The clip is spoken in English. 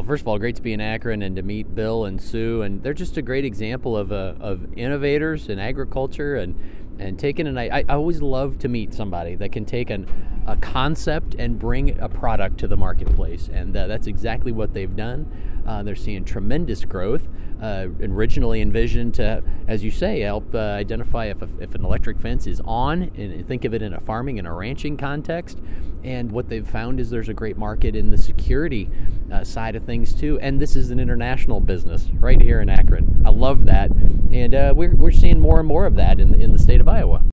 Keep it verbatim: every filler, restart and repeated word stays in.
Well, first of all, great to be in Akron and to meet Bill and Sue, and they're just a great example of uh, of innovators in agriculture and and taking an. I, I always love to meet somebody that can take an a concept and bring a product to the marketplace, and uh, that's exactly what they've done. Uh, they're seeing tremendous growth. Uh, originally envisioned to, as you say, help uh, identify if, a, if an electric fence is on, and think of it in a farming and a ranching context. And what they've found is there's a great market in the security uh, side of things too. And this is an international business right here in Akron. I love that, and uh, we're we're seeing more and more of that in in the state of Iowa.